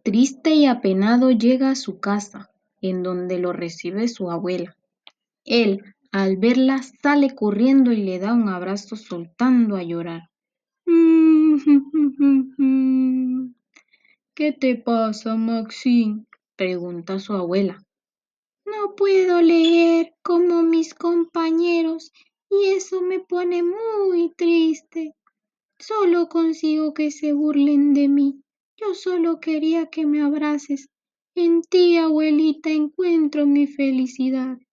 Triste y apenado llega a su casa, en donde lo recibe su abuela. Él, al verla, sale corriendo y le da un abrazo soltando a llorar. ¿Qué te pasa, Maxine? Pregunta su abuela. No puedo leer como mis compañeros y eso me pone muy triste. Solo consigo que se burlen de mí. Yo solo quería que me abraces. En ti, abuelita, encuentro mi felicidad.